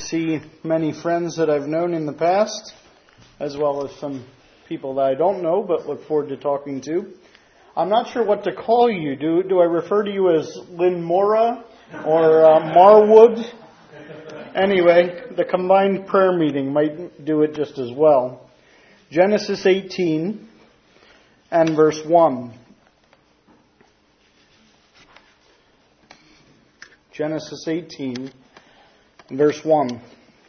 see many friends that I've known in the past, as well as some people that I don't know, but look forward to talking to. I'm not sure what to call you. Do I refer to you as Lynn Mora or Marwood? Anyway, the combined prayer meeting might do it just as well. Genesis 18 and verse 1. Genesis 18, verse 1.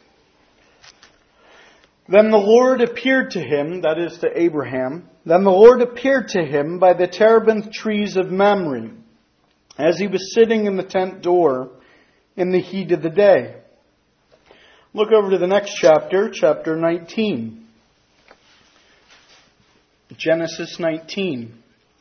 Then the Lord appeared to him, that is to Abraham, then the Lord appeared to him by the terebinth trees of Mamre, as he was sitting in the tent door in the heat of the day. Look over to the next chapter, chapter 19. Genesis 19.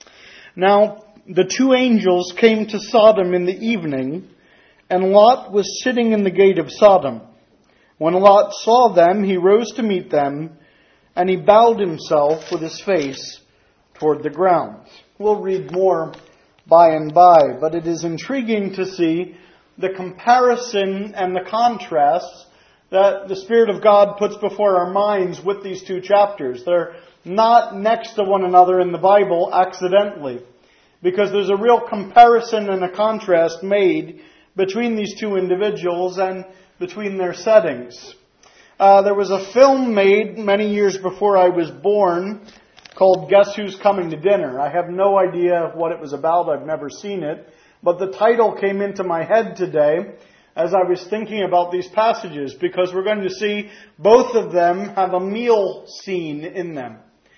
Now, the two angels came to Sodom in the evening, and Lot was sitting in the gate of Sodom. When Lot saw them, he rose to meet them, and he bowed himself with his face toward the ground. We'll read more by and by, but it is intriguing to see the comparison and the contrasts that the Spirit of God puts before our minds with these two chapters. They're not next to one another in the Bible accidentally, because there's a real comparison and a contrast made between these two individuals and between their settings. There was a film made many years before I was born called Guess Who's Coming to Dinner. I have no idea what it was about. I've never seen it. But the title came into my head today as I was thinking about these passages, because we're going to see both of them have a meal scene in them.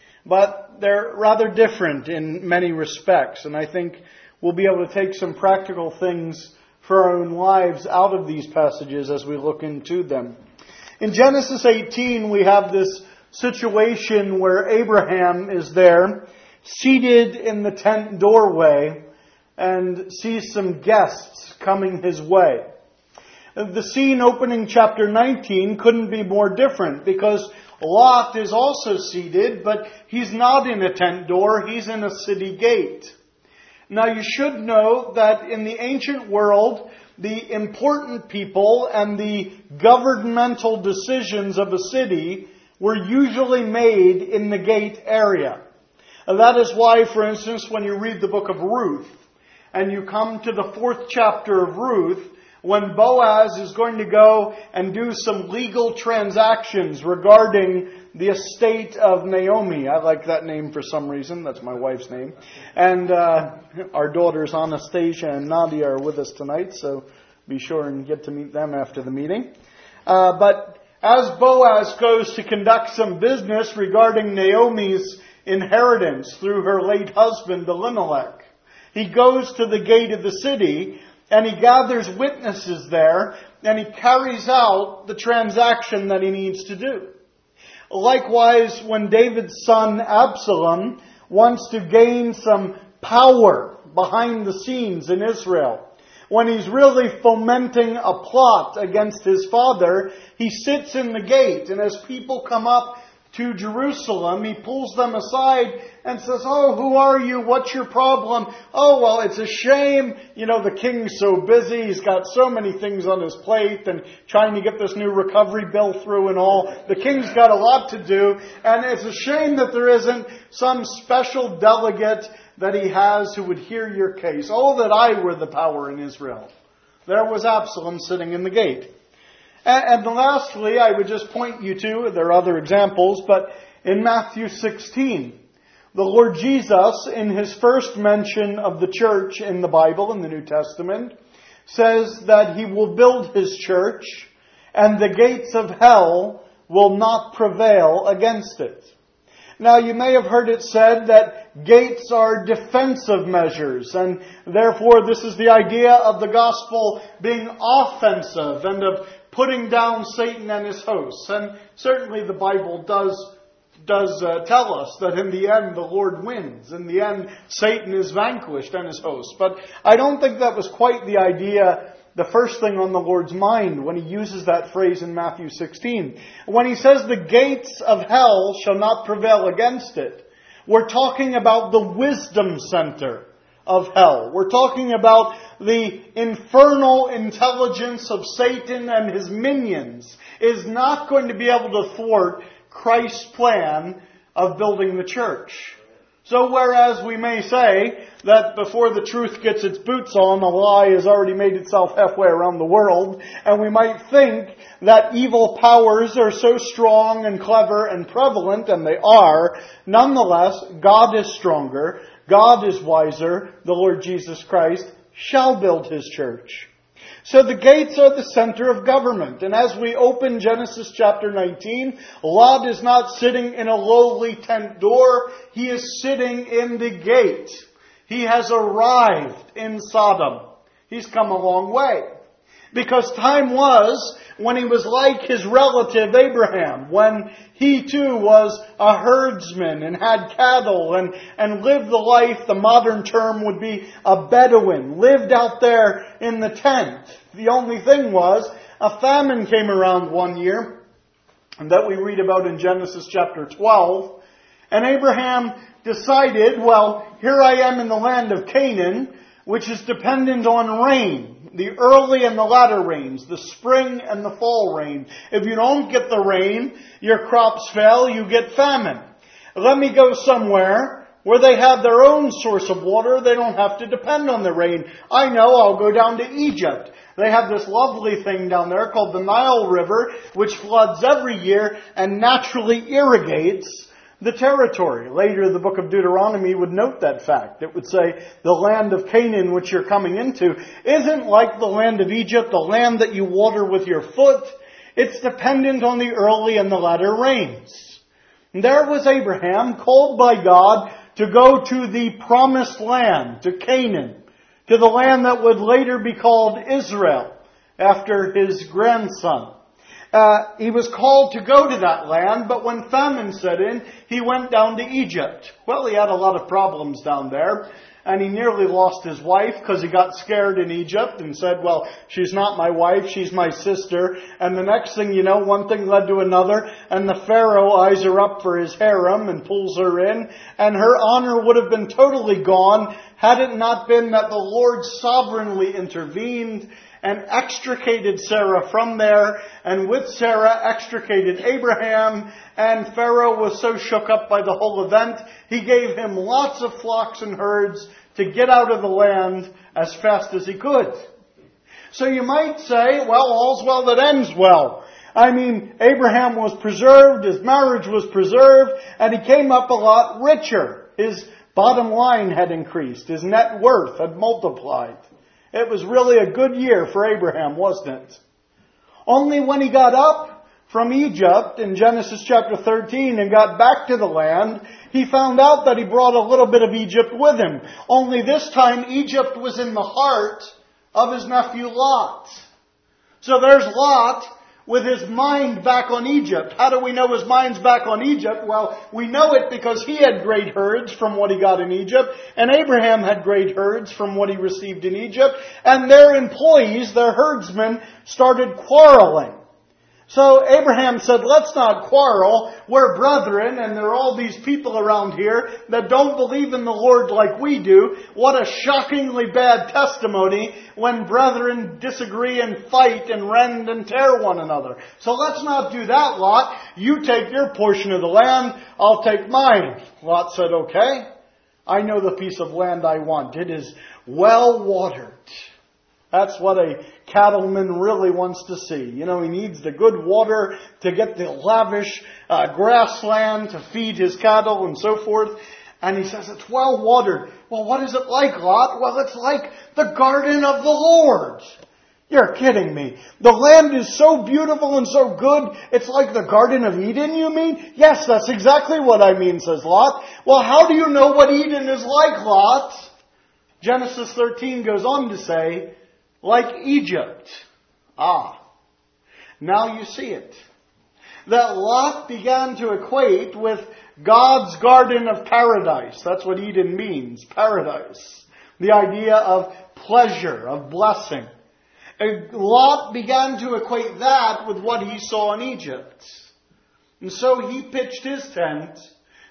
But they're rather different in many respects, and I think we'll be able to take some practical things for our own lives out of these passages as we look into them. In Genesis 18, we have this situation where Abraham is there, seated in the tent doorway, and sees some guests coming his way. The scene opening chapter 19 couldn't be more different, because Lot is also seated, but he's not in a tent door, he's in a city gate. Now you should know that in the ancient world, the important people and the governmental decisions of a city were usually made in the gate area. And that is why, for instance, when you read the book of Ruth, and you come to the 4th chapter of Ruth, when Boaz is going to go and do some legal transactions regarding the estate of Naomi. I like that name for some reason. That's my wife's name. And our daughters Anastasia and Nadia are with us tonight, so be sure and get to meet them after the meeting. But as Boaz goes to conduct some business regarding Naomi's inheritance through her late husband Elimelech, he goes to the gate of the city, and he gathers witnesses there, and he carries out the transaction that he needs to do. Likewise, when David's son Absalom wants to gain some power behind the scenes in Israel, when he's really fomenting a plot against his father, he sits in the gate, and as people come up to Jerusalem, he pulls them aside and says, "Oh, who are you? What's your problem? Oh, well, it's a shame. You know, the king's so busy. He's got so many things on his plate and trying to get this new recovery bill through and all. The king's got a lot to do. And it's a shame that there isn't some special delegate that he has who would hear your case. Oh, that I were the power in Israel." There was Absalom sitting in the gate. And lastly, I would just point you to, there are other examples, but in Matthew 16, the Lord Jesus, in his first mention of the church in the Bible, in the New Testament, says that he will build his church, and the gates of hell will not prevail against it. Now, you may have heard it said that gates are defensive measures, and therefore this is the idea of the gospel being offensive and of putting down Satan and his hosts. And certainly the Bible does tell us that in the end the Lord wins. In the end, Satan is vanquished and his hosts. But I don't think that was quite the idea, the first thing on the Lord's mind when he uses that phrase in Matthew 16. When he says the gates of hell shall not prevail against it, we're talking about the wisdom center of hell. We're talking about the infernal intelligence of Satan and his minions is not going to be able to thwart Christ's plan of building the church. So whereas we may say that before the truth gets its boots on, a lie has already made itself halfway around the world, and we might think that evil powers are so strong and clever and prevalent, and they are, nonetheless, God is stronger, God is wiser, the Lord Jesus Christ shall build His church. So the gates are the center of government. And as we open Genesis chapter 19, Lot is not sitting in a lowly tent door. He is sitting in the gate. He has arrived in Sodom. He's come a long way. Because time was when he was like his relative Abraham, when he too was a herdsman and had cattle and lived the life, the modern term would be a Bedouin, lived out there in the tent. The only thing was, a famine came around one year, and that we read about in Genesis chapter 12, and Abraham decided, well, here I am in the land of Canaan, which is dependent on rain. The early and the latter rains, the spring and the fall rain. If you don't get the rain, your crops fail, you get famine. Let me go somewhere where they have their own source of water. They don't have to depend on the rain. I know, I'll go down to Egypt. They have this lovely thing down there called the Nile River, which floods every year and naturally irrigates the territory. Later, the book of Deuteronomy would note that fact. It would say, the land of Canaan, which you're coming into, isn't like the land of Egypt, the land that you water with your foot. It's dependent on the early and the latter rains. And there was Abraham, called by God to go to the promised land, to Canaan, to the land that would later be called Israel, after his grandson. He was called to go to that land, but when famine set in, he went down to Egypt. Well, he had a lot of problems down there, and he nearly lost his wife because he got scared in Egypt and said, well, she's not my wife, she's my sister. And the next thing you know, one thing led to another, and the Pharaoh eyes her up for his harem and pulls her in, and her honor would have been totally gone had it not been that the Lord sovereignly intervened and extricated Sarah from there, and with Sarah extricated Abraham, and Pharaoh was so shook up by the whole event, he gave him lots of flocks and herds to get out of the land as fast as he could. So you might say, well, all's well that ends well. I mean, Abraham was preserved, his marriage was preserved, and he came up a lot richer. His bottom line had increased, his net worth had multiplied. It was really a good year for Abraham, wasn't it? Only when he got up from Egypt in Genesis chapter 13 and got back to the land, he found out that he brought a little bit of Egypt with him. Only this time Egypt was in the heart of his nephew Lot. So there's Lot with his mind back on Egypt. How do we know his mind's back on Egypt? Well, we know it because he had great herds from what he got in Egypt, and Abraham had great herds from what he received in Egypt, and their employees, their herdsmen, started quarreling. So Abraham said, let's not quarrel. We're brethren, and there are all these people around here that don't believe in the Lord like we do. What a shockingly bad testimony when brethren disagree and fight and rend and tear one another. So let's not do that, Lot. You take your portion of the land, I'll take mine. Lot said, okay, I know the piece of land I want. It is well watered. That's what a cattleman really wants to see. You know, he needs the good water to get the lavish grassland to feed his cattle and so forth. And he says, it's well watered. Well, what is it like, Lot? Well, it's like the garden of the Lord. You're kidding me. The land is so beautiful and so good, it's like the Garden of Eden, you mean? Yes, that's exactly what I mean, says Lot. Well, how do you know what Eden is like, Lot? Genesis 13 goes on to say, like Egypt. Now you see it. That Lot began to equate with God's garden of paradise. That's what Eden means, paradise. The idea of pleasure, of blessing. Lot began to equate that with what he saw in Egypt. And so he pitched his tent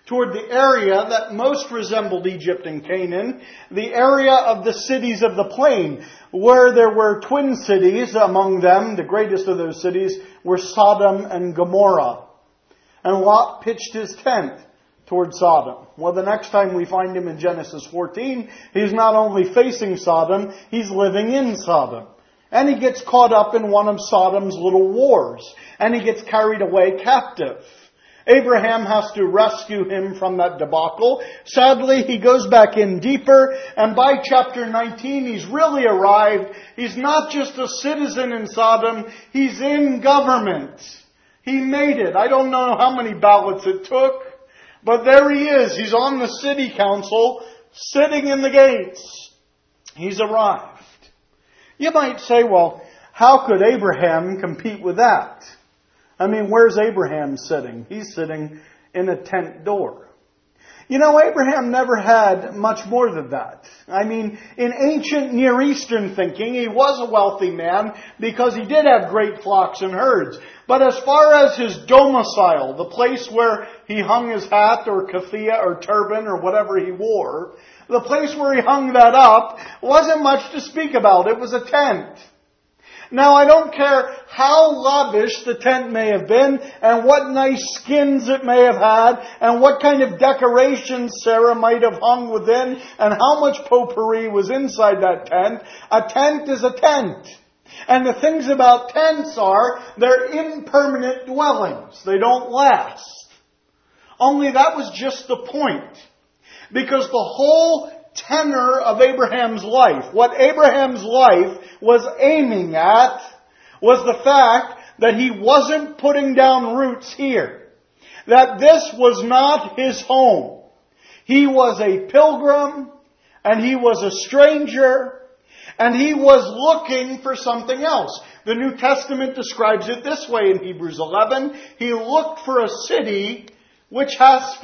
toward the area that most resembled Egypt and Canaan, the area of the cities of the plain, where there were twin cities among them. The greatest of those cities were Sodom and Gomorrah. And Lot pitched his tent toward Sodom. Well, the next time we find him in Genesis 14, he's not only facing Sodom, he's living in Sodom. And he gets caught up in one of Sodom's little wars. And he gets carried away captive. Abraham has to rescue him from that debacle. Sadly, he goes back in deeper, and by chapter 19, he's really arrived. He's not just a citizen in Sodom, he's in government. He made it. I don't know how many ballots it took, but there he is. He's on the city council, sitting in the gates. He's arrived. You might say, well, how could Abraham compete with that? I mean, where's Abraham sitting? He's sitting in a tent door. You know, Abraham never had much more than that. I mean, in ancient Near Eastern thinking, he was a wealthy man because he did have great flocks and herds. But as far as his domicile, the place where he hung his hat or keffiyeh or turban or whatever he wore, the place where he hung that up wasn't much to speak about. It was a tent. Now, I don't care how lavish the tent may have been, and what nice skins it may have had, and what kind of decorations Sarah might have hung within, and how much potpourri was inside that tent. A tent is a tent. And the things about tents are, they're impermanent dwellings. They don't last. Only that was just the point. Because the whole tenor of Abraham's life, what Abraham's life was aiming at, was the fact that he wasn't putting down roots here. That this was not his home. He was a pilgrim, and he was a stranger, and he was looking for something else. The New Testament describes it this way in Hebrews 11. He looked for a city which hath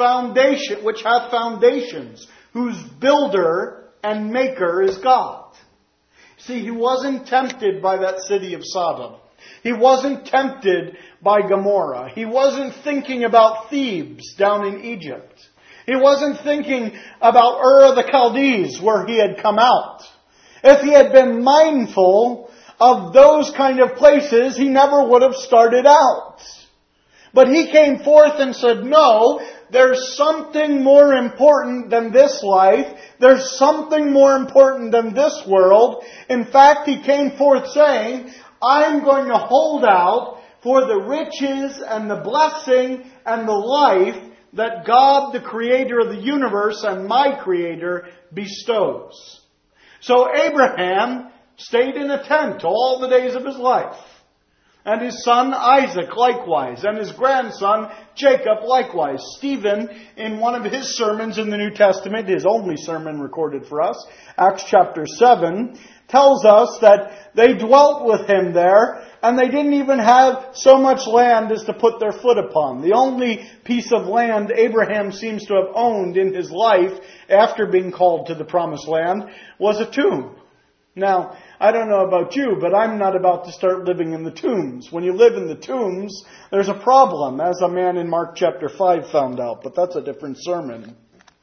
foundations, whose builder and maker is God. See, he wasn't tempted by that city of Sodom. He wasn't tempted by Gomorrah. He wasn't thinking about Thebes down in Egypt. He wasn't thinking about Ur of the Chaldees, where he had come out. If he had been mindful of those kind of places, he never would have started out. But he came forth and said, no, there's something more important than this life. There's something more important than this world. In fact, he came forth saying, I'm going to hold out for the riches and the blessing and the life that God, the creator of the universe and my creator, bestows. So Abraham stayed in a tent all the days of his life. And his son Isaac likewise. And his grandson Jacob likewise. Stephen, in one of his sermons in the New Testament, his only sermon recorded for us, Acts chapter 7, tells us that they dwelt with him there, and they didn't even have so much land as to put their foot upon. The only piece of land Abraham seems to have owned in his life, after being called to the promised land, was a tomb. Now, I don't know about you, but I'm not about to start living in the tombs. When you live in the tombs, there's a problem, as a man in Mark chapter 5 found out, but that's a different sermon.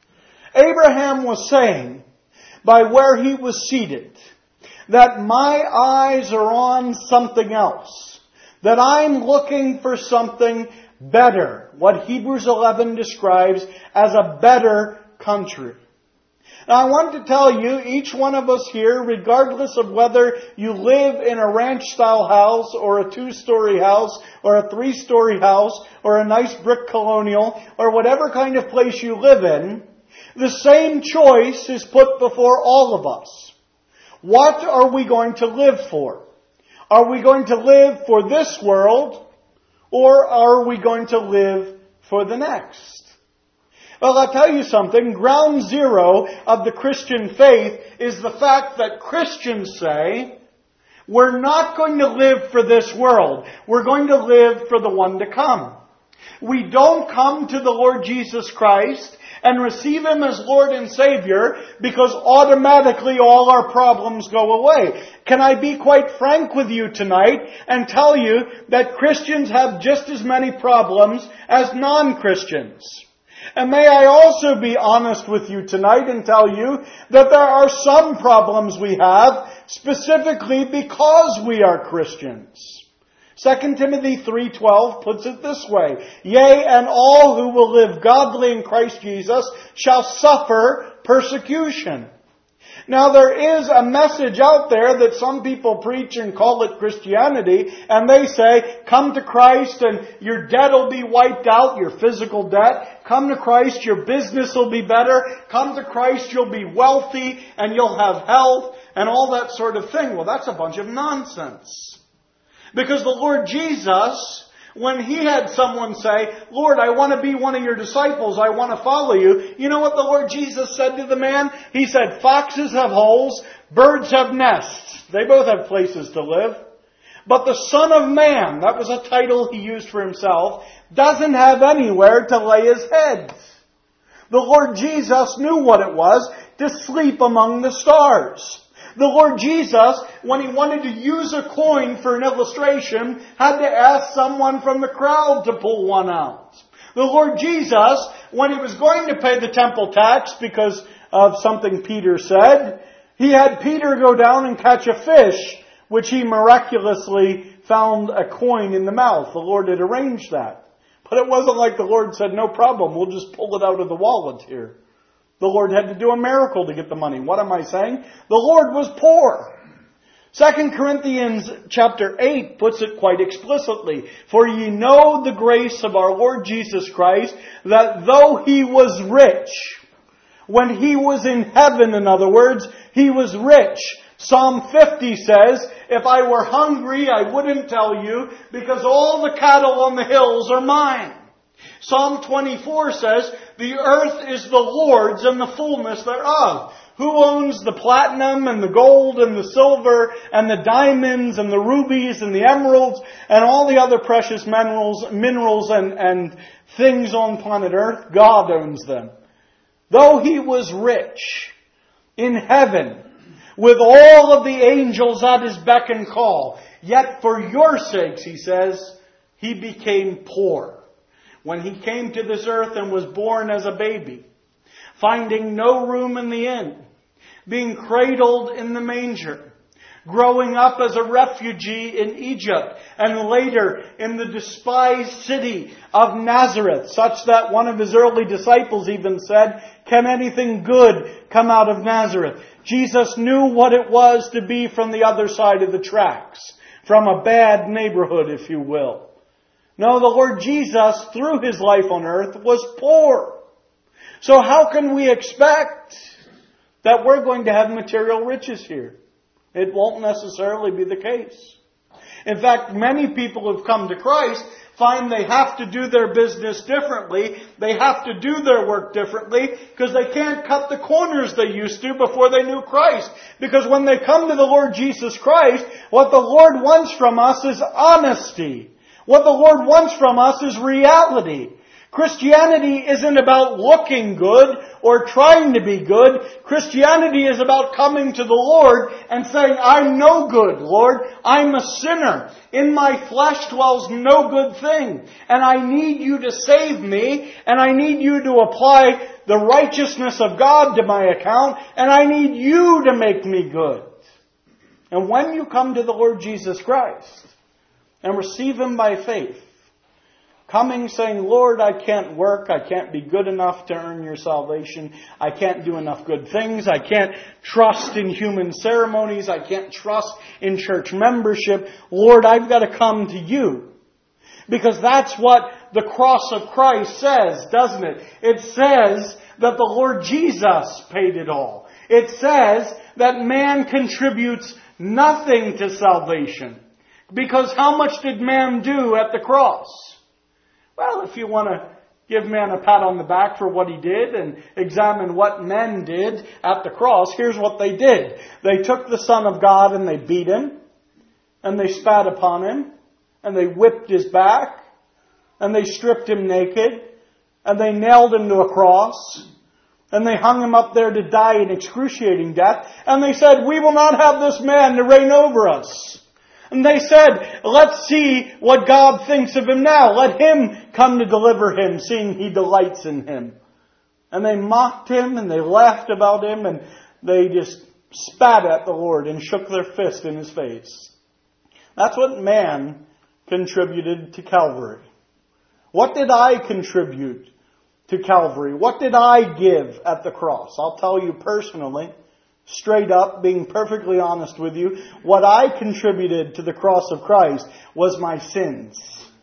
Abraham was saying, by where he was seated, that my eyes are on something else. That I'm looking for something better. What Hebrews 11 describes as a better country. Now I want to tell you, each one of us here, regardless of whether you live in a ranch-style house, or a 2-story house, or a 3-story house, or a nice brick colonial, or whatever kind of place you live in, the same choice is put before all of us. What are we going to live for? Are we going to live for this world, or are we going to live for the next? Well, I'll tell you something. Ground zero of the Christian faith is the fact that Christians say, we're not going to live for this world. We're going to live for the one to come. We don't come to the Lord Jesus Christ and receive Him as Lord and Savior because automatically all our problems go away. Can I be quite frank with you tonight and tell you that Christians have just as many problems as non-Christians? And may I also be honest with you tonight and tell you that there are some problems we have specifically because we are Christians. 2 Timothy 3:12 puts it this way, "Yea, and all who will live godly in Christ Jesus shall suffer persecution." Now there is a message out there that some people preach and call it Christianity, and they say, come to Christ and your debt will be wiped out, your physical debt. Come to Christ, your business will be better. Come to Christ, you'll be wealthy and you'll have health and all that sort of thing. Well, that's a bunch of nonsense. Because the Lord Jesus, when He had someone say, Lord, I want to be one of your disciples, I want to follow you. You know what the Lord Jesus said to the man? He said, foxes have holes, birds have nests. They both have places to live. But the Son of Man, that was a title He used for Himself, doesn't have anywhere to lay His head. The Lord Jesus knew what it was to sleep among the stars. The Lord Jesus, when He wanted to use a coin for an illustration, had to ask someone from the crowd to pull one out. The Lord Jesus, when He was going to pay the temple tax because of something Peter said, He had Peter go down and catch a fish, which he miraculously found a coin in the mouth. The Lord had arranged that. But it wasn't like the Lord said, no problem, we'll just pull it out of the wallet here. The Lord had to do a miracle to get the money. What am I saying? The Lord was poor. 2 Corinthians chapter 8 puts it quite explicitly. For ye know the grace of our Lord Jesus Christ, that though He was rich, when He was in heaven, in other words, He was rich. Psalm 50 says, if I were hungry, I wouldn't tell you, because all the cattle on the hills are mine. Psalm 24 says, the earth is the Lord's and the fullness thereof. Who owns the platinum and the gold and the silver and the diamonds and the rubies and the emeralds and all the other precious minerals and things on planet earth? God owns them. Though He was rich in heaven with all of the angels at His beck and call, yet for your sakes, He says, He became poor. When He came to this earth and was born as a baby, finding no room in the inn, being cradled in the manger, growing up as a refugee in Egypt, and later in the despised city of Nazareth, such that one of His early disciples even said, can anything good come out of Nazareth? Jesus knew what it was to be from the other side of the tracks, from a bad neighborhood, if you will. No, the Lord Jesus, through His life on earth, was poor. So how can we expect that we're going to have material riches here? It won't necessarily be the case. In fact, many people who've come to Christ find they have to do their business differently. They have to do their work differently because they can't cut the corners they used to before they knew Christ. Because when they come to the Lord Jesus Christ, what the Lord wants from us is honesty. What the Lord wants from us is reality. Christianity isn't about looking good or trying to be good. Christianity is about coming to the Lord and saying, I'm no good, Lord. I'm a sinner. In my flesh dwells no good thing. And I need You to save me. And I need You to apply the righteousness of God to my account. And I need You to make me good. And when you come to the Lord Jesus Christ and receive Him by faith, coming saying, Lord, I can't work, I can't be good enough to earn Your salvation, I can't do enough good things, I can't trust in human ceremonies, I can't trust in church membership. Lord, I've got to come to You. Because that's what the cross of Christ says, doesn't it? It says that the Lord Jesus paid it all. It says that man contributes nothing to salvation. Because how much did man do at the cross? Well, if you want to give man a pat on the back for what he did and examine what men did at the cross, here's what they did. They took the Son of God and they beat Him, and they spat upon Him, and they whipped His back, and they stripped Him naked, and they nailed Him to a cross, and they hung Him up there to die an excruciating death, and they said, we will not have this man to reign over us. And they said, let's see what God thinks of Him now. Let Him come to deliver him, seeing he delights in him. And they mocked him and they laughed about him and they just spat at the Lord and shook their fist in his face. That's what man contributed to Calvary. What did I contribute to Calvary? What did I give at the cross? I'll tell you personally, straight up, being perfectly honest with you, what I contributed to the cross of Christ was my sins.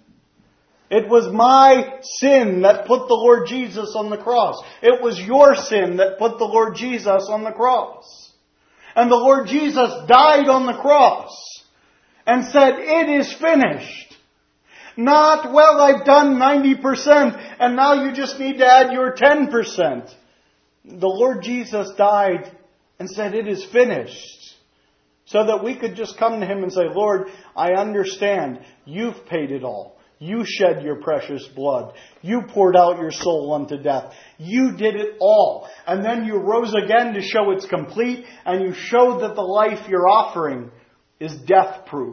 It was my sin that put the Lord Jesus on the cross. It was your sin that put the Lord Jesus on the cross. And the Lord Jesus died on the cross and said, "It is finished." Not, "Well, I've done 90% and now you just need to add your 10%. The Lord Jesus died and said, "It is finished." So that we could just come to Him and say, "Lord, I understand. You've paid it all. You shed your precious blood. You poured out your soul unto death. You did it all. And then you rose again to show it's complete. And you showed that the life you're offering is death-proof.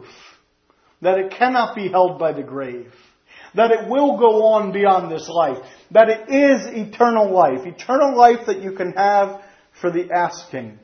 That it cannot be held by the grave. That it will go on beyond this life. That it is eternal life. Eternal life that you can have for the asking.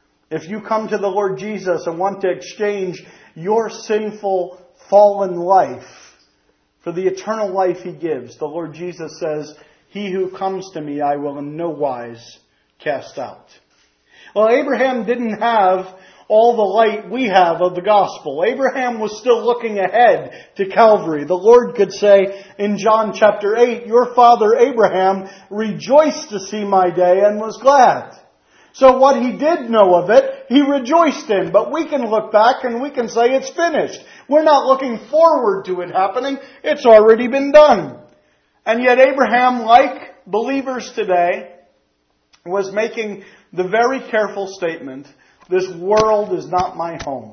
If you come to the Lord Jesus and want to exchange your sinful, fallen life for the eternal life He gives, the Lord Jesus says, "He who comes to me I will in no wise cast out." Well, Abraham didn't have all the light we have of the gospel. Abraham was still looking ahead to Calvary. The Lord could say in John chapter 8, "Your father Abraham rejoiced to see my day and was glad." So what he did know of it, he rejoiced in. But we can look back and we can say it's finished. We're not looking forward to it happening. It's already been done. And yet Abraham, like believers today, was making the very careful statement, "This world is not my home.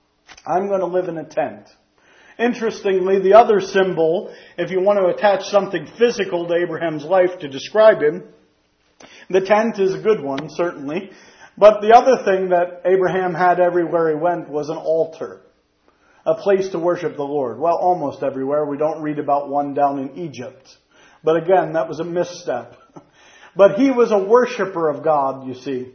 I'm going to live in a tent." Interestingly, the other symbol, if you want to attach something physical to Abraham's life to describe him, the tent is a good one, certainly. But the other thing that Abraham had everywhere he went was an altar. A place to worship the Lord. Well, almost everywhere. We don't read about one down in Egypt. But again, that was a misstep. But he was a worshiper of God, you see.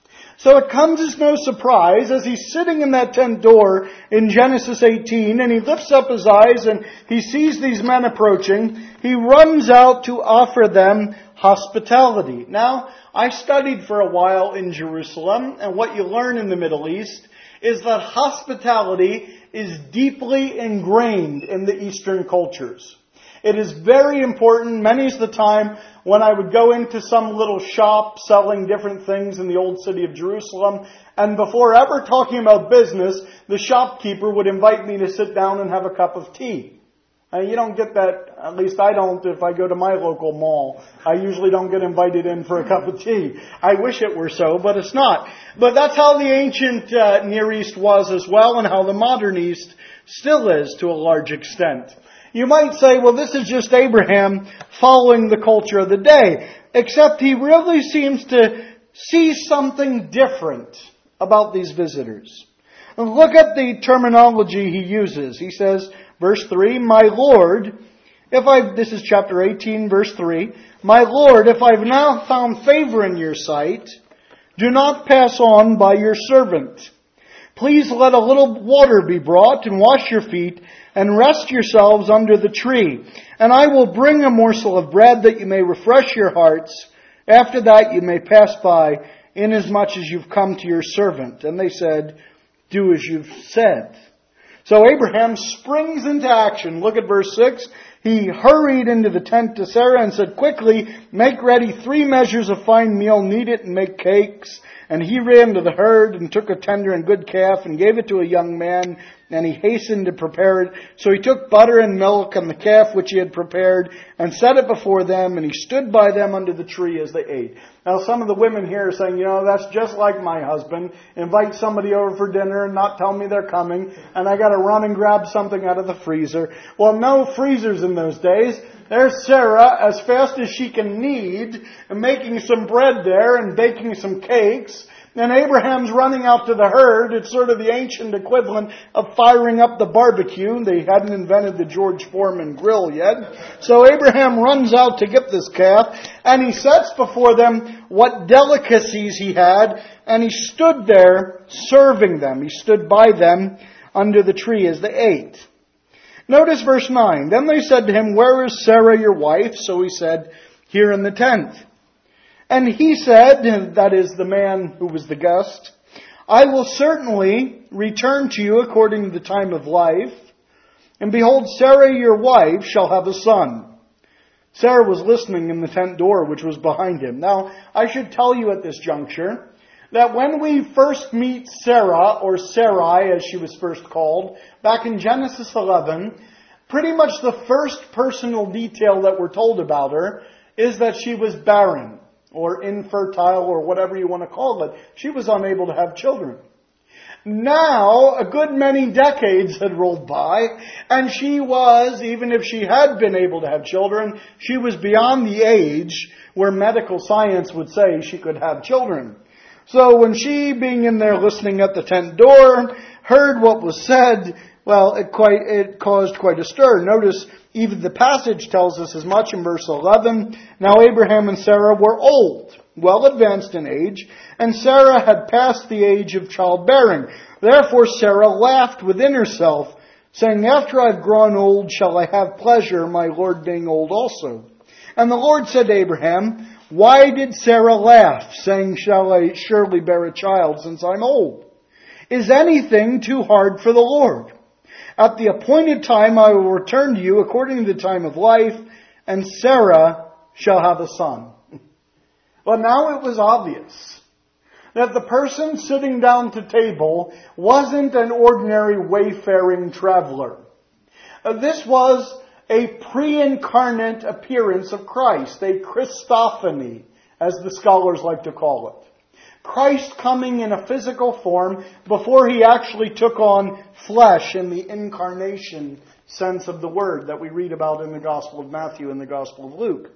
So it comes as no surprise as he's sitting in that tent door in Genesis 18 and he lifts up his eyes and he sees these men approaching. He runs out to offer them hospitality. Now, I studied for a while in Jerusalem, and what you learn in the Middle East is that hospitality is deeply ingrained in the Eastern cultures. It is very important. Many's the time when I would go into some little shop selling different things in the old city of Jerusalem, and before ever talking about business, the shopkeeper would invite me to sit down and have a cup of tea. And you don't get that, at least I don't if I go to my local mall. I usually don't get invited in for a cup of tea. I wish it were so, but it's not. But that's how the ancient Near East was as well, and how the modern East still is to a large extent. You might say, well, this is just Abraham following the culture of the day. Except he really seems to see something different about these visitors. And look at the terminology he uses. He says, verse 3, "My Lord, this is chapter 18, verse 3, "My Lord, if I've now found favor in your sight, do not pass on by your servant. Please let a little water be brought and wash your feet and rest yourselves under the tree. And I will bring a morsel of bread that you may refresh your hearts. After that you may pass by, inasmuch as you've come to your servant." And they said, "Do as you've said." So Abraham springs into action. Look at verse 6. He hurried into the tent to Sarah and said, "Quickly, make ready 3 measures of fine meal, knead it and make cakes." And he ran to the herd and took a tender and good calf and gave it to a young man, and he hastened to prepare it. So he took butter and milk and the calf which he had prepared and set it before them, and he stood by them under the tree as they ate. Now some of the women here are saying, that's just like my husband. Invite somebody over for dinner and not tell me they're coming, and I got to run and grab something out of the freezer. Well, no freezers in those days. There's Sarah, as fast as she can knead, and making some bread there and baking some cakes. And Abraham's running out to the herd. It's sort of the ancient equivalent of firing up the barbecue. They hadn't invented the George Foreman grill yet. So Abraham runs out to get this calf, and he sets before them what delicacies he had, and he stood there serving them. He stood by them under the tree as they ate. Notice verse 9. Then they said to him, "Where is Sarah your wife?" So he said, "Here in the tent." And he said, that is the man who was the guest, "I will certainly return to you according to the time of life. And behold, Sarah your wife shall have a son." Sarah was listening in the tent door, which was behind him. Now, I should tell you at this juncture that when we first meet Sarah, or Sarai as she was first called, back in Genesis 11, pretty much the first personal detail that we're told about her is that she was barren, or infertile, or whatever you want to call it. She was unable to have children. Now, a good many decades had rolled by, and she was, even if she had been able to have children, she was beyond the age where medical science would say she could have children. So when she, being in there listening at the tent door, heard what was said, well, it caused quite a stir. Notice, even the passage tells us as much in verse 11. Now Abraham and Sarah were old, well advanced in age, and Sarah had passed the age of childbearing. Therefore Sarah laughed within herself, saying, "After I've grown old, shall I have pleasure, my Lord being old also?" And the Lord said to Abraham, "Why did Sarah laugh, saying, shall I surely bear a child since I'm old? Is anything too hard for the Lord? At the appointed time I will return to you according to the time of life, and Sarah shall have a son." Well, now it was obvious that the person sitting down to table wasn't an ordinary wayfaring traveler. This was a pre-incarnate appearance of Christ, a Christophany, as the scholars like to call it. Christ coming in a physical form before he actually took on flesh in the incarnation sense of the word that we read about in the Gospel of Matthew and the Gospel of Luke.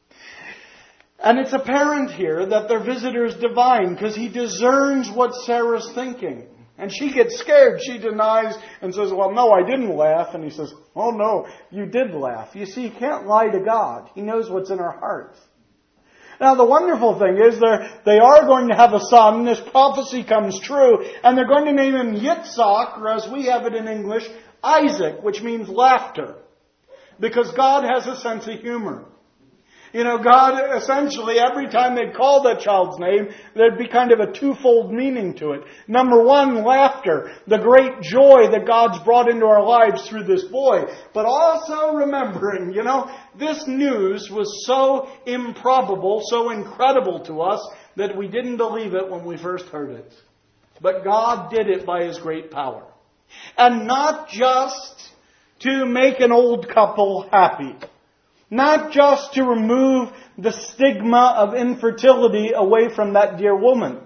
And it's apparent here that their visitor is divine because he discerns what Sarah's thinking. And she gets scared. She denies and says, "Well, no, I didn't laugh." And he says, "Oh, no, you did laugh." You see, you can't lie to God. He knows what's in our hearts. Now, the wonderful thing is they are going to have a son. This prophecy comes true. And they're going to name him Yitzhak, or as we have it in English, Isaac, which means laughter. Because God has a sense of humor. You know, God, essentially, every time they'd call that child's name, there'd be kind of a twofold meaning to it. Number one, laughter. The great joy that God's brought into our lives through this boy. But also remembering, this news was so improbable, so incredible to us, that we didn't believe it when we first heard it. But God did it by His great power. And not just to make an old couple happy. Not just to remove the stigma of infertility away from that dear woman.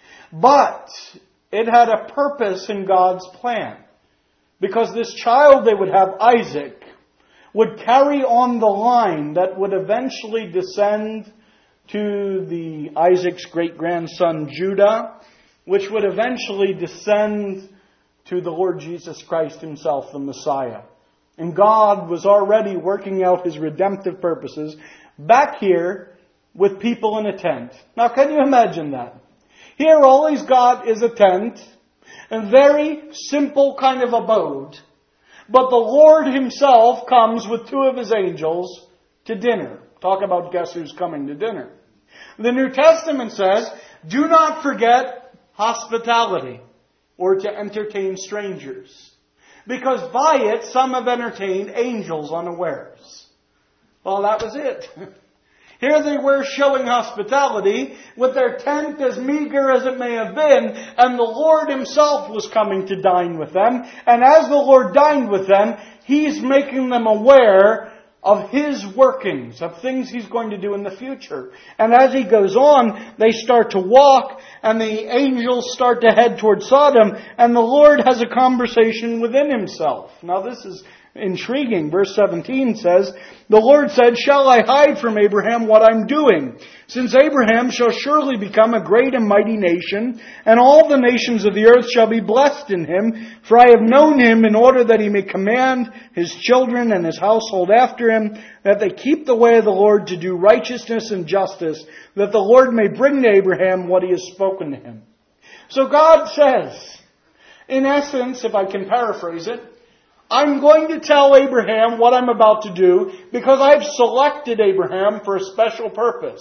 But it had a purpose in God's plan. Because this child they would have, Isaac, would carry on the line that would eventually descend to the Isaac's great-grandson Judah, which would eventually descend to the Lord Jesus Christ Himself, the Messiah. And God was already working out His redemptive purposes back here with people in a tent. Now, can you imagine that? Here, all He's got is a tent, a very simple kind of abode. But the Lord Himself comes with two of His angels to dinner. Talk about guess who's coming to dinner. The New Testament says, do not forget hospitality or to entertain strangers. Because by it, some have entertained angels unawares. Well, that was it. Here they were showing hospitality with their tent as meager as it may have been, and the Lord Himself was coming to dine with them. And as the Lord dined with them, He's making them aware of His workings, of things He's going to do in the future. And as He goes on, they start to walk, and the angels start to head toward Sodom, and the Lord has a conversation within Himself. Now this is intriguing. Verse 17 says, "The Lord said, shall I hide from Abraham what I'm doing? Since Abraham shall surely become a great and mighty nation, and all the nations of the earth shall be blessed in him. For I have known him in order that he may command his children and his household after him, that they keep the way of the Lord to do righteousness and justice, that the Lord may bring to Abraham what he has spoken to him." So God says, in essence, if I can paraphrase it, I'm going to tell Abraham what I'm about to do because I've selected Abraham for a special purpose.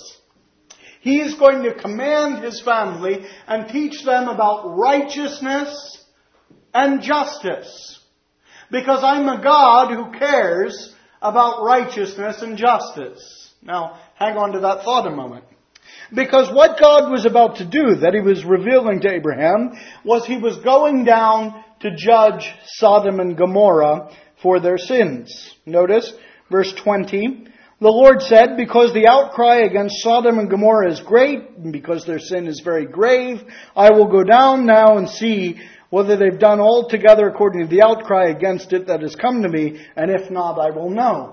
He is going to command his family and teach them about righteousness and justice. Because I'm a God who cares about righteousness and justice. Now, hang on to that thought a moment. Because what God was about to do, that He was revealing to Abraham, was He was going down to judge Sodom and Gomorrah for their sins. Notice, verse 20, "The Lord said, because the outcry against Sodom and Gomorrah is great, and because their sin is very grave, I will go down now and see whether they've done altogether according to the outcry against it that has come to me, and if not, I will know."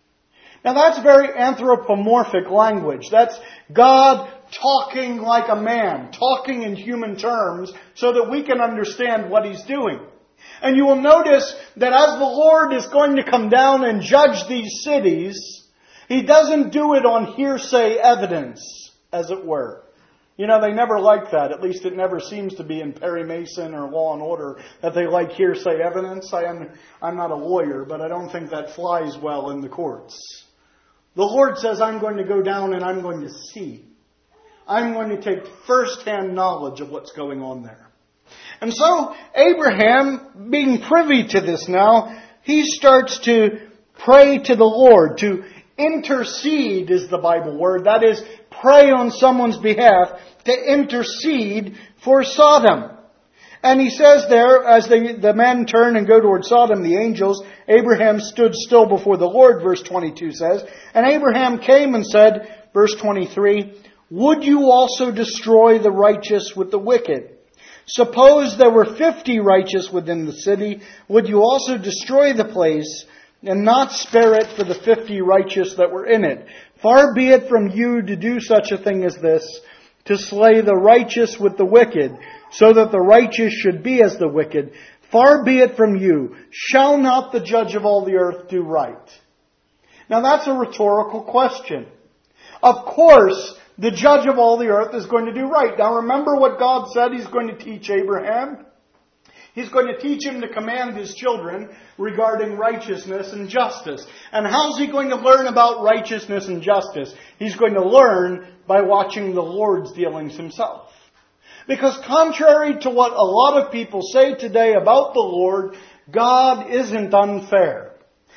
Now that's very anthropomorphic language. That's God talking like a man, talking in human terms so that we can understand what He's doing. And you will notice that as the Lord is going to come down and judge these cities, He doesn't do it on hearsay evidence, as it were. You know, they never like that. At least it never seems to be in Perry Mason or Law and Order that they like hearsay evidence. I'm not a lawyer, but I don't think that flies well in the courts. The Lord says, I'm going to go down and I'm going to see. I'm going to take first-hand knowledge of what's going on there. And so Abraham, being privy to this now, he starts to pray to the Lord, to intercede is the Bible word. That is, pray on someone's behalf, to intercede for Sodom. And he says there, as the men turn and go toward Sodom, the angels, Abraham stood still before the Lord, verse 22 says. And Abraham came and said, verse 23, "Would you also destroy the righteous with the wicked? Suppose there were 50 righteous within the city, would you also destroy the place and not spare it for the 50 righteous that were in it? Far be it from you to do such a thing as this, to slay the righteous with the wicked, so that the righteous should be as the wicked. Far be it from you. Shall not the judge of all the earth do right?" Now that's a rhetorical question. Of course, the judge of all the earth is going to do right. Now remember what God said He's going to teach Abraham? He's going to teach him to command his children regarding righteousness and justice. And how's he going to learn about righteousness and justice? He's going to learn by watching the Lord's dealings Himself. Because contrary to what a lot of people say today about the Lord, God isn't unfair.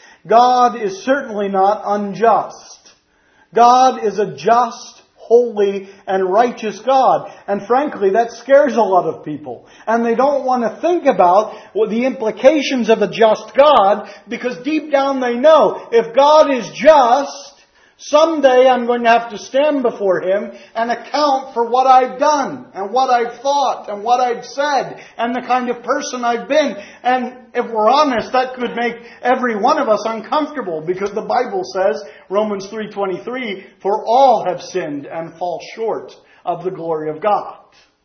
God is certainly not unjust. God is a just, holy, and righteous God. And frankly, that scares a lot of people. And they don't want to think about the implications of a just God, because deep down they know, if God is just, someday I'm going to have to stand before Him and account for what I've done and what I've thought and what I've said and the kind of person I've been. And if we're honest, that could make every one of us uncomfortable, because the Bible says, Romans 3:23, "For all have sinned and fall short of the glory of God."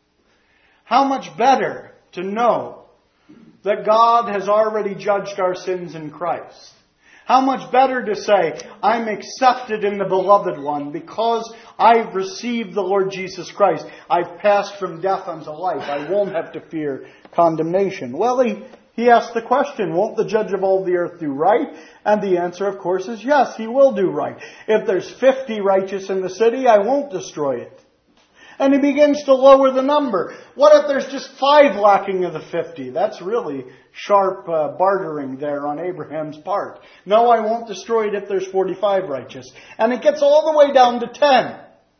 How much better to know that God has already judged our sins in Christ. How much better to say, I'm accepted in the Beloved One because I've received the Lord Jesus Christ. I've passed from death unto life. I won't have to fear condemnation. Well, he asked the question, won't the judge of all the earth do right? And the answer, of course, is yes, He will do right. If there's 50 righteous in the city, I won't destroy it. And he begins to lower the number. What if there's just 5 lacking of the 50? That's really sharp bartering there on Abraham's part. No, I won't destroy it if there's 45 righteous. And it gets all the way down to 10.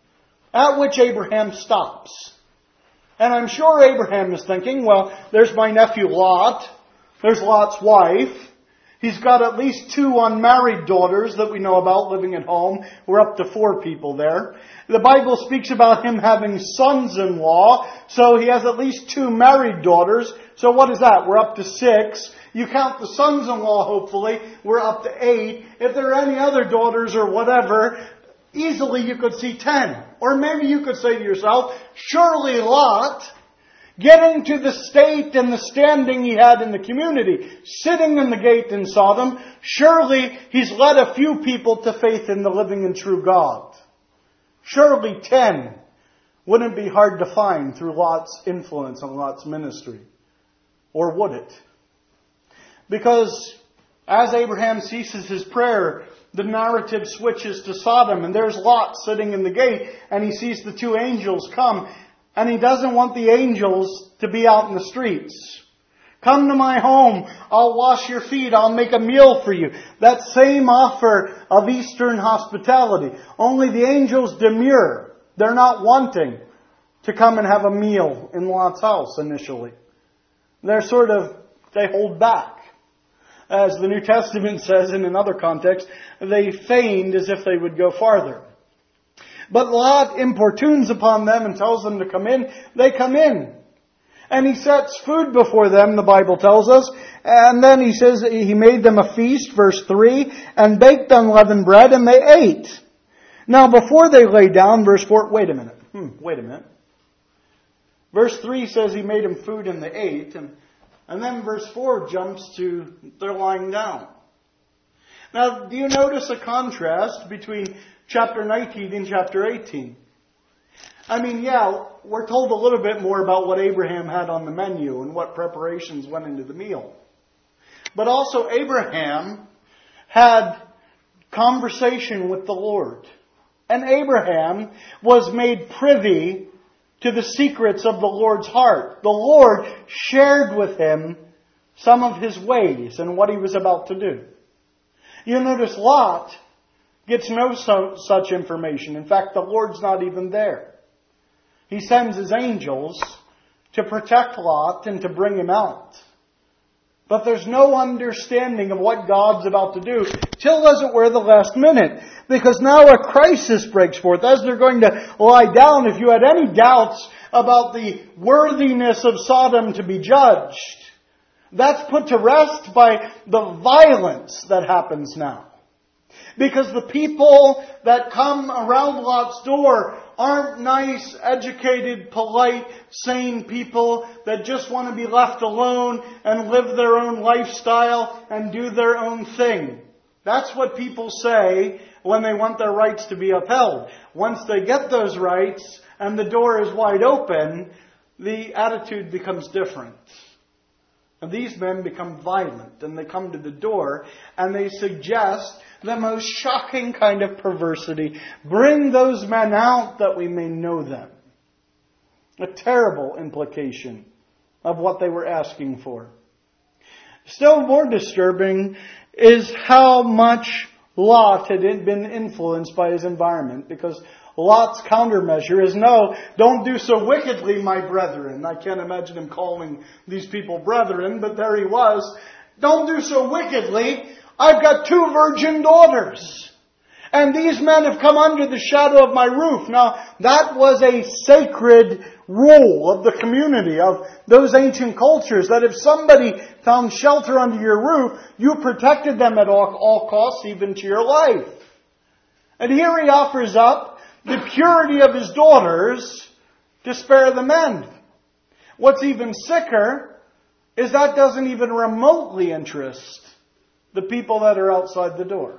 At which Abraham stops. And I'm sure Abraham is thinking, well, there's my nephew Lot. There's Lot's wife. He's got at least 2 unmarried daughters that we know about living at home. We're up to 4 people there. The Bible speaks about him having sons-in-law, so he has at least 2 married daughters. So what is that? We're up to 6. You count the sons-in-law, hopefully, we're up to 8. If there are any other daughters or whatever, easily you could see 10. Or maybe you could say to yourself, surely Lot, getting to the state and the standing he had in the community, sitting in the gate in Sodom, surely he's led a few people to faith in the living and true God. Surely 10 wouldn't be hard to find through Lot's influence and Lot's ministry. Or would it? Because as Abraham ceases his prayer, the narrative switches to Sodom, and there's Lot sitting in the gate, and he sees the 2 angels come. And he doesn't want the angels to be out in the streets. Come to my home. I'll wash your feet. I'll make a meal for you. That same offer of Eastern hospitality. Only the angels demur. They're not wanting to come and have a meal in Lot's house initially. They hold back. As the New Testament says in another context, they feigned as if they would go farther. But Lot importunes upon them and tells them to come in. They come in. And he sets food before them, the Bible tells us. And then he says he made them a feast, verse 3, and baked unleavened bread, and they ate. Now before they lay down, verse 4, wait a minute. Verse 3 says he made them food and they ate. And then verse 4 jumps to they're lying down. Now, do you notice a contrast between chapter 19 and chapter 18? I mean, yeah, we're told a little bit more about what Abraham had on the menu and what preparations went into the meal. But also Abraham had conversation with the Lord. And Abraham was made privy to the secrets of the Lord's heart. The Lord shared with him some of his ways and what he was about to do. You notice Lot gets no such information. In fact, the Lord's not even there. He sends his angels to protect Lot and to bring him out. But there's no understanding of what God's about to do till, as it were, the last minute. Because now a crisis breaks forth. As they're going to lie down, if you had any doubts about the worthiness of Sodom to be judged, that's put to rest by the violence that happens now. Because the people that come around Lot's door aren't nice, educated, polite, sane people that just want to be left alone and live their own lifestyle and do their own thing. That's what people say when they want their rights to be upheld. Once they get those rights and the door is wide open, the attitude becomes different. And these men become violent, and they come to the door and they suggest the most shocking kind of perversity. Bring those men out that we may know them. A terrible implication of what they were asking for. Still more disturbing is how much Lot had been influenced by his environment, because Lot's countermeasure is, no, don't do so wickedly, my brethren. I can't imagine him calling these people brethren, but there he was. Don't do so wickedly. I've got 2 virgin daughters. And these men have come under the shadow of my roof. Now, that was a sacred rule of the community, of those ancient cultures, that if somebody found shelter under your roof, you protected them at all costs, even to your life. And here he offers up the purity of his daughters to spare the men. What's even sicker is that doesn't even remotely interest the people that are outside the door.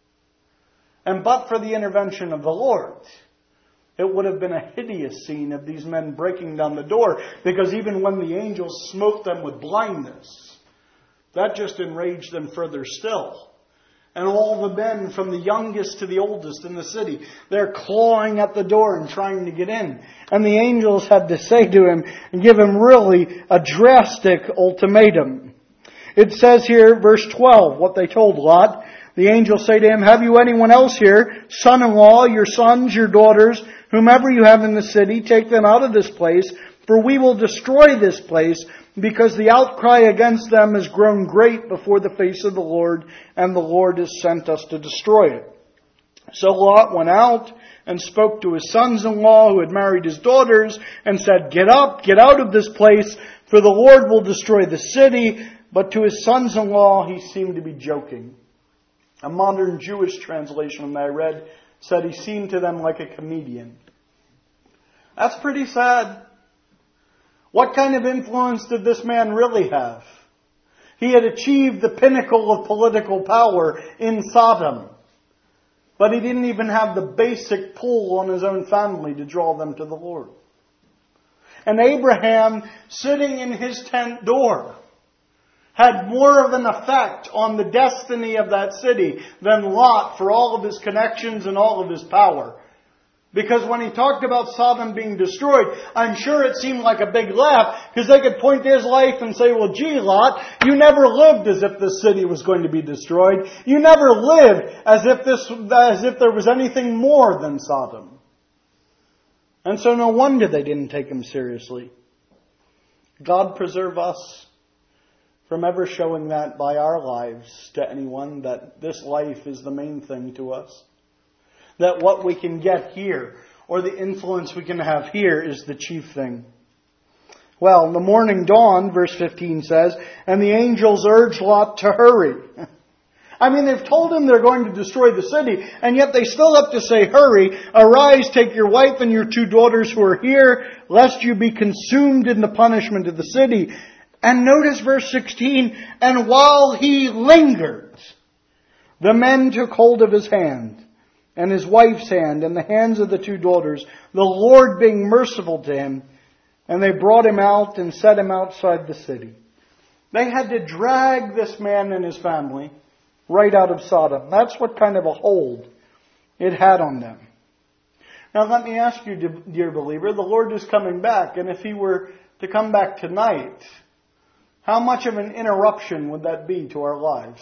And but for the intervention of the Lord, it would have been a hideous scene of these men breaking down the door, because even when the angels smote them with blindness, that just enraged them further still. And all the men, from the youngest to the oldest in the city, they're clawing at the door and trying to get in. And the angels had to say to him and give him really a drastic ultimatum. It says here, verse 12, what they told Lot. The angels say to him, have you anyone else here, son-in-law, your sons, your daughters, whomever you have in the city, take them out of this place, for we will destroy this place, because the outcry against them has grown great before the face of the Lord, and the Lord has sent us to destroy it. So Lot went out and spoke to his sons-in-law who had married his daughters and said, "Get up, get out of this place, for the Lord will destroy the city." But to his sons-in-law he seemed to be joking. A modern Jewish translation that I read said he seemed to them like a comedian. That's pretty sad. What kind of influence did this man really have? He had achieved the pinnacle of political power in Sodom. But he didn't even have the basic pull on his own family to draw them to the Lord. And Abraham, sitting in his tent door, had more of an effect on the destiny of that city than Lot for all of his connections and all of his power. Because when he talked about Sodom being destroyed, I'm sure it seemed like a big laugh, because they could point to his life and say, "Well, gee, Lot, you never lived as if this city was going to be destroyed. You never lived as if there was anything more than Sodom." And so no wonder they didn't take him seriously. God preserve us from ever showing that by our lives to anyone, that this life is the main thing to us. That what we can get here, or the influence we can have here, is the chief thing. Well, the morning dawned, verse 15 says, and the angels urged Lot to hurry. I mean, they've told him they're going to destroy the city, and yet they still have to say, "Hurry, arise, take your wife and your 2 daughters who are here, lest you be consumed in the punishment of the city." And notice verse 16, and while he lingered, the men took hold of his hand, and his wife's hand, and the hands of the 2 daughters, the Lord being merciful to him, and they brought him out and set him outside the city. They had to drag this man and his family right out of Sodom. That's what kind of a hold it had on them. Now let me ask you, dear believer, the Lord is coming back, and if He were to come back tonight, how much of an interruption would that be to our lives?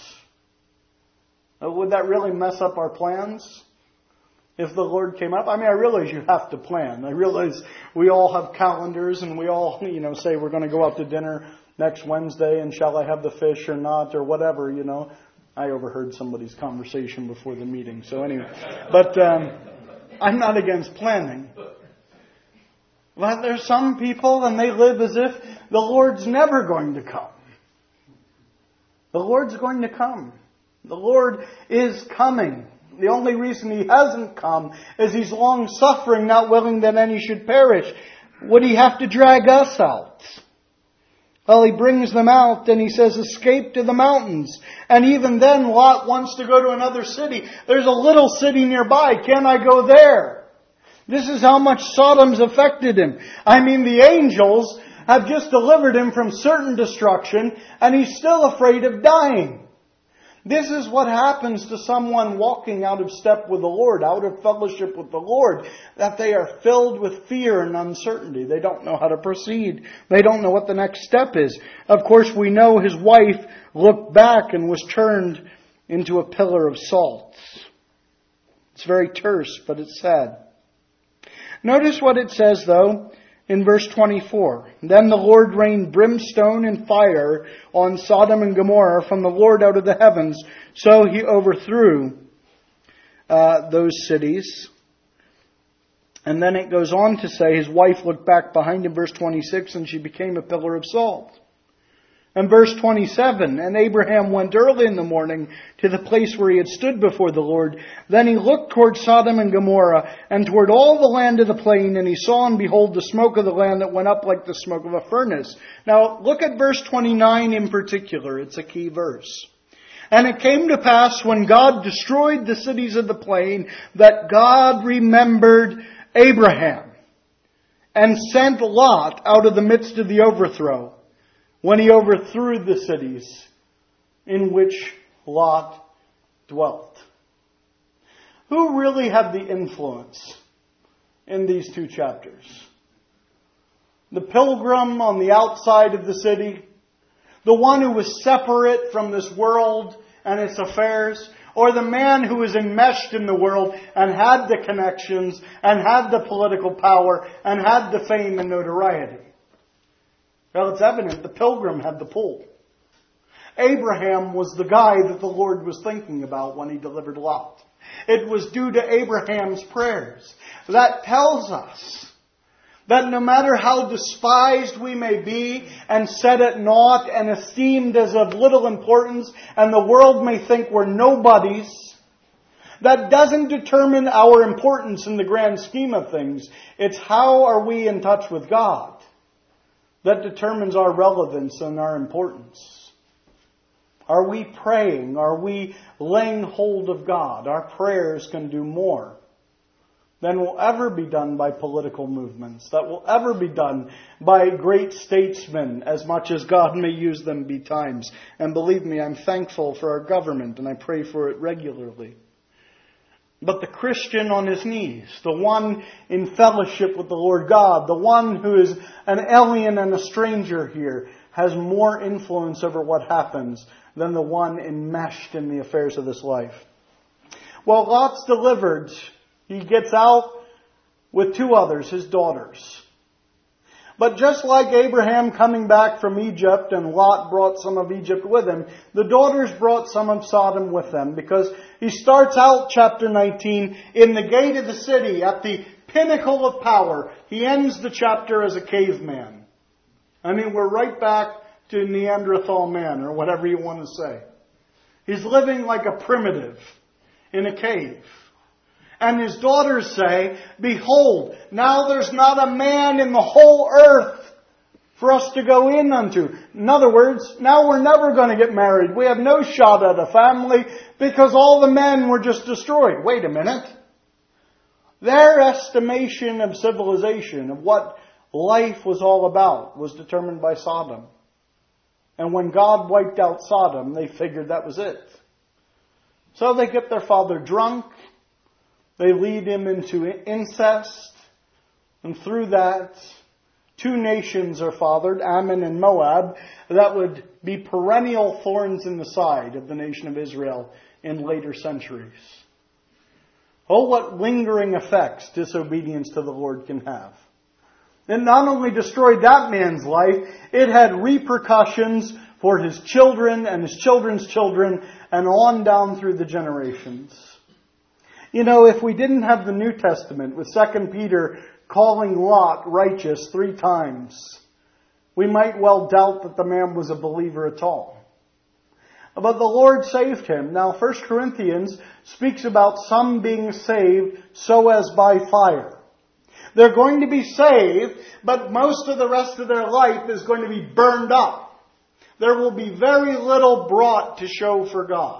Would that really mess up our plans? If the Lord came up, I mean, I realize you have to plan. I realize we all have calendars and we all, say we're going to go out to dinner next Wednesday and shall I have the fish or not or whatever, I overheard somebody's conversation before the meeting. So anyway, but I'm not against planning. But there's some people and they live as if the Lord's never going to come. The Lord's going to come. The Lord is coming. The only reason He hasn't come is He's long-suffering, not willing that any should perish. Would He have to drag us out? Well, He brings them out and He says, "Escape to the mountains." And even then, Lot wants to go to another city. There's a little city nearby. Can I go there? This is how much Sodom's affected him. I mean, the angels have just delivered him from certain destruction, and he's still afraid of dying. This is what happens to someone walking out of step with the Lord, out of fellowship with the Lord, that they are filled with fear and uncertainty. They don't know how to proceed. They don't know what the next step is. Of course, we know his wife looked back and was turned into a pillar of salt. It's very terse, but it's sad. Notice what it says, though, in verse 24. Then the Lord rained brimstone and fire on Sodom and Gomorrah from the Lord out of the heavens. So He overthrew those cities. And then it goes on to say his wife looked back behind him, verse 26, and she became a pillar of salt. And verse 27, and Abraham went early in the morning to the place where he had stood before the Lord. Then he looked toward Sodom and Gomorrah and toward all the land of the plain, and he saw and behold the smoke of the land that went up like the smoke of a furnace. Now look at verse 29 in particular. It's a key verse. And it came to pass when God destroyed the cities of the plain that God remembered Abraham and sent Lot out of the midst of the overthrow, when He overthrew the cities in which Lot dwelt. Who really had the influence in these 2 chapters? The pilgrim on the outside of the city? The one who was separate from this world and its affairs? Or the man who was enmeshed in the world and had the connections and had the political power and had the fame and notoriety? Well, it's evident the pilgrim had the pull. Abraham was the guy that the Lord was thinking about when He delivered Lot. It was due to Abraham's prayers. That tells us that no matter how despised we may be and set at naught and esteemed as of little importance, and the world may think we're nobodies, that doesn't determine our importance in the grand scheme of things. It's how are we in touch with God that determines our relevance and our importance. Are we praying? Are we laying hold of God? Our prayers can do more than will ever be done by political movements, that will ever be done by great statesmen, as much as God may use them betimes. And believe me, I'm thankful for our government, and I pray for it regularly. But the Christian on his knees, the one in fellowship with the Lord God, the one who is an alien and a stranger here, has more influence over what happens than the one enmeshed in the affairs of this life. Well, Lot's delivered. He gets out with two others, his daughters. But just like Abraham coming back from Egypt and Lot brought some of Egypt with him, the daughters brought some of Sodom with them, because he starts out chapter 19 in the gate of the city at the pinnacle of power. He ends the chapter as a caveman. I mean, we're right back to Neanderthal man, or whatever you want to say. He's living like a primitive in a cave. And his daughters say, "Behold, now there's not a man in the whole earth for us to go in unto." In other words, now we're never going to get married. We have no shot at a family because all the men were just destroyed. Wait a minute. Their estimation of civilization, of what life was all about, was determined by Sodom. And when God wiped out Sodom, they figured that was it. So they get their father drunk. They lead him into incest. And through that, two nations are fathered, Ammon and Moab, that would be perennial thorns in the side of the nation of Israel in later centuries. Oh, what lingering effects disobedience to the Lord can have. It not only destroyed that man's life, it had repercussions for his children and his children's children and on down through the generations. You know, if we didn't have the New Testament with 2 Peter calling Lot righteous 3 times, we might well doubt that the man was a believer at all. But the Lord saved him. Now 1 Corinthians speaks about some being saved so as by fire. They're going to be saved, but most of the rest of their life is going to be burned up. There will be very little brought to show for God.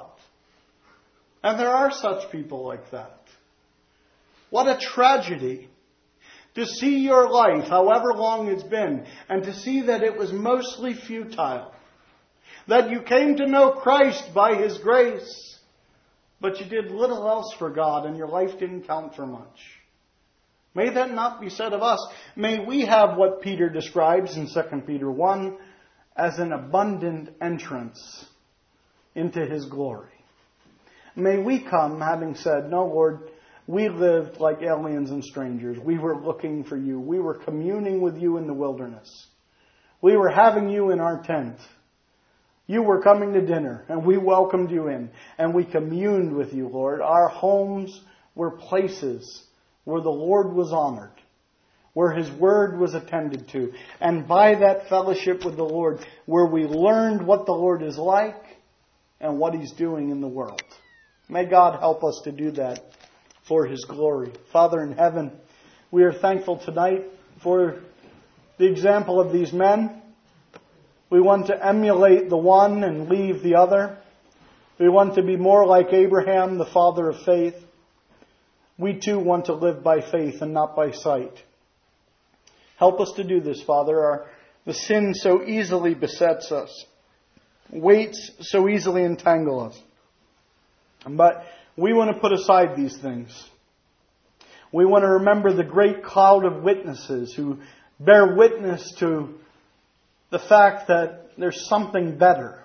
And there are such people like that. What a tragedy to see your life, however long it's been, and to see that it was mostly futile. That you came to know Christ by His grace, but you did little else for God and your life didn't count for much. May that not be said of us. May we have what Peter describes in 2 Peter 1 as an abundant entrance into His glory. May we come having said, "No, Lord, we lived like aliens and strangers. We were looking for You. We were communing with You in the wilderness. We were having You in our tent. You were coming to dinner, and we welcomed You in. And we communed with You, Lord. Our homes were places where the Lord was honored, where His word was attended to. And by that fellowship with the Lord, where we learned what the Lord is like and what He's doing in the world." May God help us to do that for His glory. Father in heaven, we are thankful tonight for the example of these men. We want to emulate the one and leave the other. We want to be more like Abraham, the father of faith. We too want to live by faith and not by sight. Help us to do this, Father. The sin so easily besets us. Weights so easily entangle us. But we want to put aside these things. We want to remember the great cloud of witnesses who bear witness to the fact that there's something better.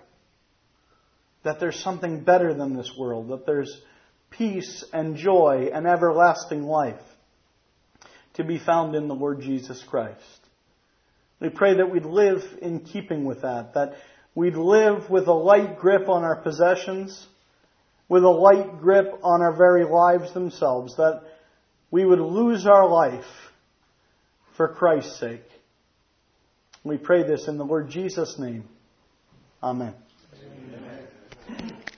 That there's something better than this world. That there's peace and joy and everlasting life to be found in the Lord Jesus Christ. We pray that we'd live in keeping with that we'd live with a light grip on our possessions, with a light grip on our very lives themselves, that we would lose our life for Christ's sake. We pray this in the Lord Jesus' name. Amen.